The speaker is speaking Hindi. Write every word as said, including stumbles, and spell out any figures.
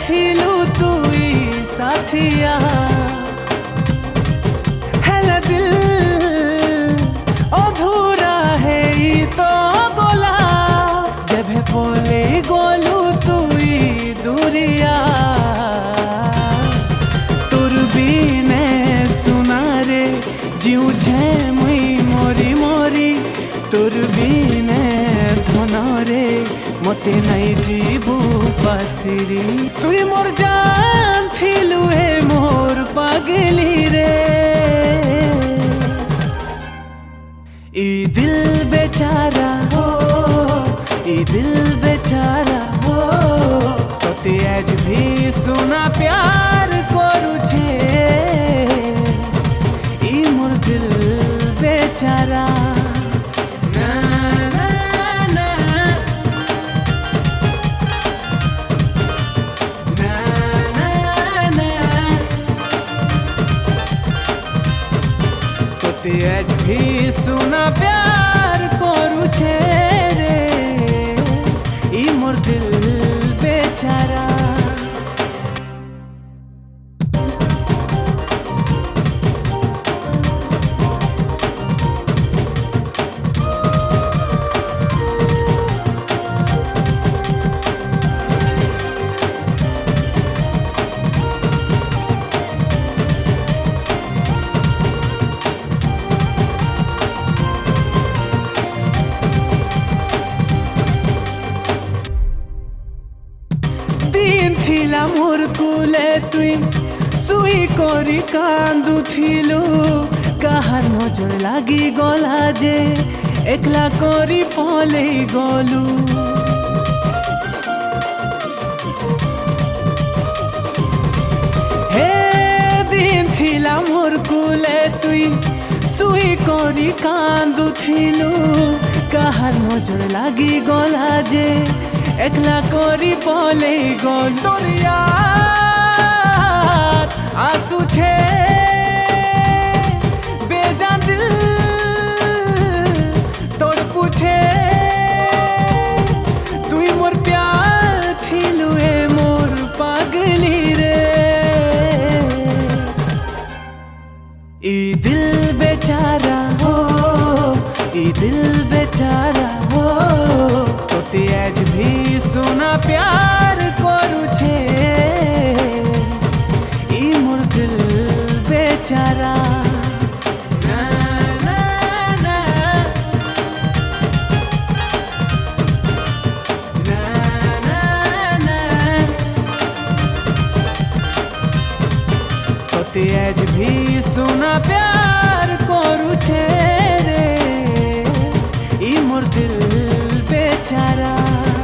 थिलु तुई साथिया हेला दिल अधूरा है तो गोला जब बोले गोलू तुई दूरिया तुर बीने सुना रे जीव छे मुई मोरी मोरी तुर बीने धनरे मते नहीं जीवू पासिरी तुई मोर जान थिलु हे मोर पागली रे ई दिल बेचारा हो ई दिल बेचारा हो तोते आज भी सुना प्यार करू छे ई मोर दिल बेचारा आज भी सुना प्यार करू छे रे ई मोर दिल बेचारा थिला मोर कुले तुई सुई करी कांदू थिलु काहार नजर लागी गला जे एकला करी पले गलू हे दिन थिला मोर कुले तुई सुई करी कांदू थिलु काहार नजर लागी गला जे एकला करी पले गल तोर याद आंसू छे बेजान दिल तोड़ पूछे तुई मोर प्यार थिलु हे मोर पागली रे ई दिल बेचारा हो ई दिल बेचारा हो तोते आज भी सुना प्यार करू छे ई मोर दिल बेचारा ना ना ना ना ना ना तोते आज भी सुना प्यार करू छे रे ई मोर दिल बेचारा।